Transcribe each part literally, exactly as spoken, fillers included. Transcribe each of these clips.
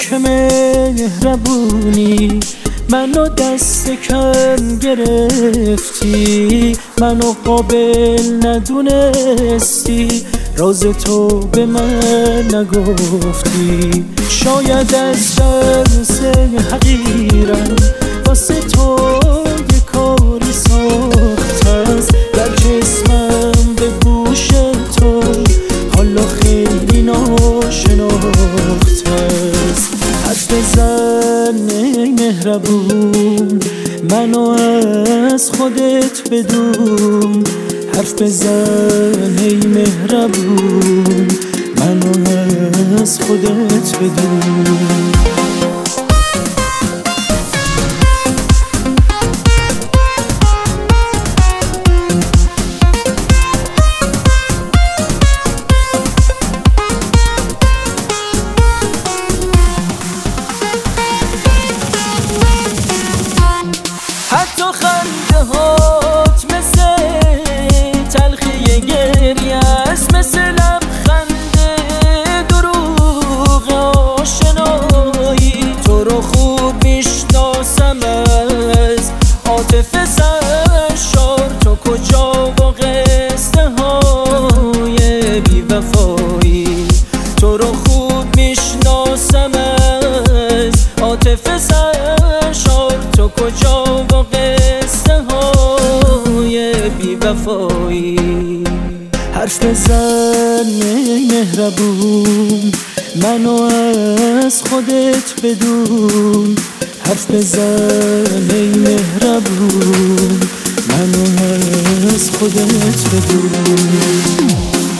که مهربونی منو دست کم گرفتی، منو قابل ندونستی، راز تو به من نگفتی. شاید از درس حقیرت واسه تو یه کاری ساخته است، در جسمم به گوش تو حالا خیلی ناشناخته است. حرف بزن ای مهربون، منو از خودت بدون. حرف بزن ای مهربون، منو از خودت بدون. حتی خنده هات مثل تلخی گریه است، مثل لبخند دروغ آشنایی. تو رو خوب میشناسم از عاطفه سرشار، تو کجا و قصه های بی وفایی. تو رو خوب میشناسم از عاطفه سرشار، تو کجا و قصه های بی وفایی. حرف بزن ای مهربون، منو از خودت بدون. حرف بزن ای مهربون، منو از خودت بدون.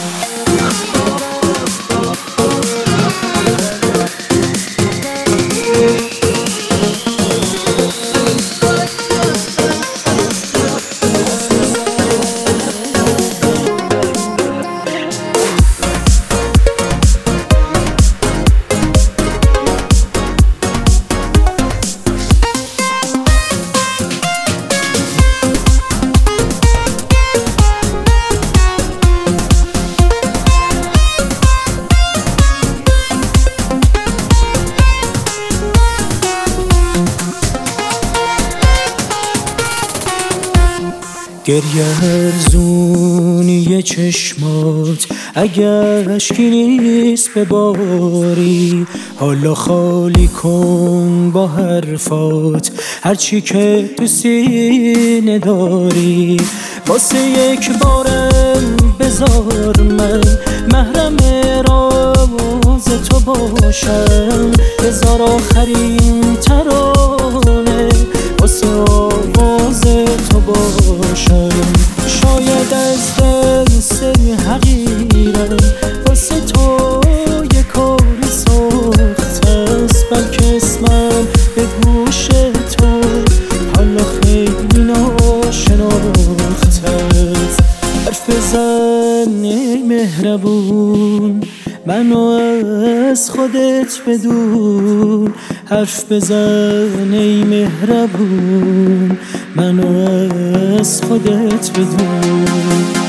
گریه ارزونی چشمات اگر اشکی نیست بباری، حالا خالی کن با حرفات هرچی که تو سینه داری. واسه یک بارم بذار من محرم راز تو باشم، بذار آخرین ترانه واسه آواز تو باشم. شاید از دست حقیرت واسه تو یه کاری ساخته است، بلکه اسمم به گوش تو حالا خیلی ناشناخته است. حرف بزن ای مهربون، منو از خودت بدون. حرف بزن ای مهربون، منو از خودت بدون.